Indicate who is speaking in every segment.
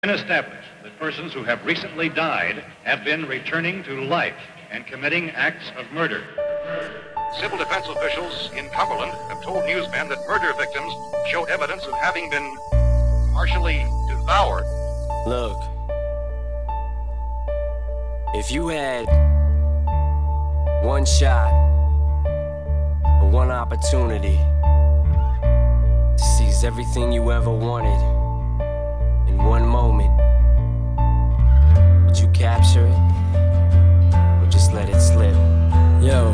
Speaker 1: been established that persons who have recently died have been returning to life and committing acts of murder.
Speaker 2: Civil defense officials in Cumberland have told newsmen that murder victims show evidence of having been partially devoured.
Speaker 3: Look, if you had one shot or one opportunity to seize everything you ever wanted in one moment, would you capture it or just let it slip? Yo.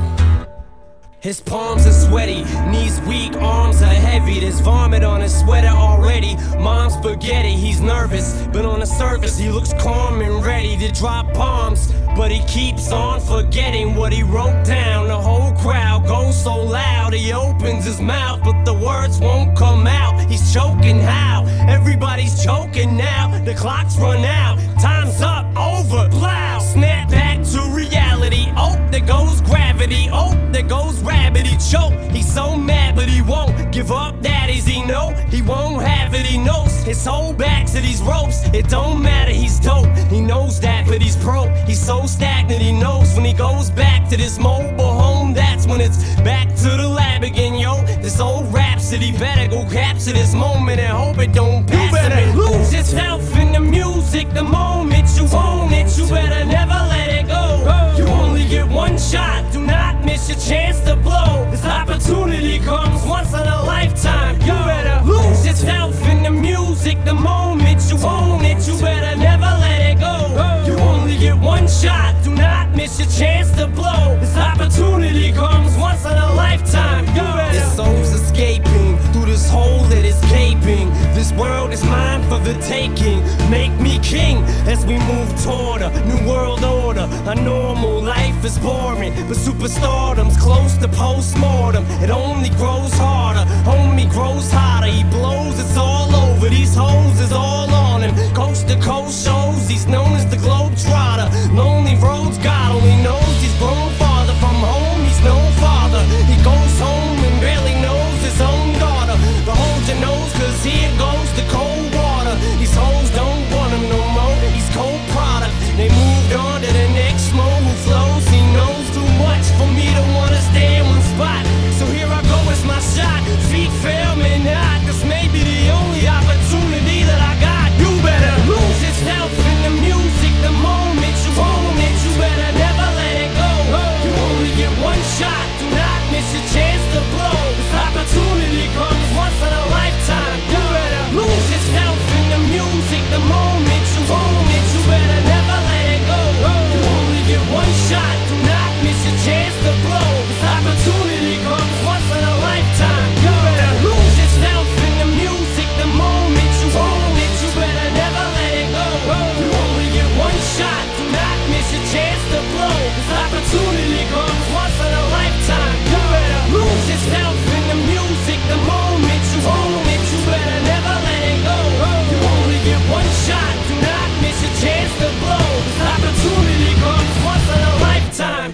Speaker 3: His palms are sweaty, knees weak, arms are heavy. There's vomit on his sweater already. Mom's spaghetti, he's nervous, but on the surface he looks calm and ready to drop bombs. But he keeps on forgetting what he wrote down. The whole crowd goes so loud, he opens his mouth, but the words won't come out. He's choking how? Everybody's choking now. The clock's run out, time's up, over, plow. Snap back to reality. Oh, there goes gravity. Oh, there goes rabbit. He choke. He's so mad, but he won't give up. That is, he know he won't have it. He knows his whole back to these ropes. It don't matter, he's dope. He knows that, but he's broke. He's so stagnant. He knows when he goes back to this mobile home, that's when it's back to the lab again, yo. This old rhapsody better go capture this moment and hope it don't pass. You better lose yourself in the music the moment you own it. You better never let it go. You only get one shot. Do not miss your chance to blow. This opportunity comes once in a lifetime. You better lose yourself in the music the moment you own it. You better never let it go. You only get one shot. Do not miss your chance to blow. This opportunity comes once in a lifetime. You better. This soul's escaping through this hole that is gaping. This world is mine for the taking. Make me king as we move toward a new world order. A normal life is boring, but superstardom's close to postmortem. It only grows harder, homie grows hotter. He blows, it's all over. These hoes is all on him. Coast to coast shows, he's known as the Globetrotter. Lonely roads, God only knows he's grown farther from home. He's no father. He goes home and barely knows his own daughter. But hold your nose, cause here goes the cold water. These hoes don't want him no more. He's cold product. They moved on to the next mo who flows. He knows too much for me to wanna stay in one spot. So here I go, it's my shot. Feet fail me not. This may be the only opportunity that I got. You better lose yourself in the music the moment you own it. You better never let it go. You only get one shot. Do not miss your chance to blow. This opportunity comes once in a lifetime. You better lose yourself in the music the moment you own it. You better never let it go. You only get one shot. Do not miss your chance to blow. This opportunity comes once in a lifetime. You better lose yourself in the music the moment you own it. You better never let it go. You only get one shot. Do not miss your chance to blow. This opportunity comes once in a lifetime. You better lose yourself in the music the moment you own it. You better never let it go. You only get one shot. Do not miss your chance to blow. This opportunity comes once in a lifetime.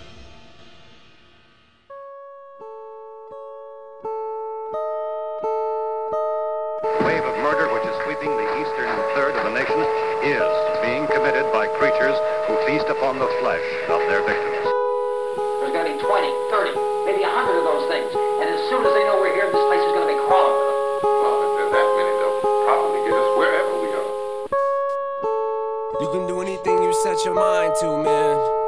Speaker 2: The wave of murder which is sweeping the eastern third of the nation is being committed by creatures who feast upon the flesh of their victims.
Speaker 4: There's going to be 20, 30, maybe 100 of those things. And as soon as they know we're here, this place is going to be crawling with them.
Speaker 5: Well, if there's that many, they'll probably get us wherever we are.
Speaker 3: You can do anything you set your mind to, man.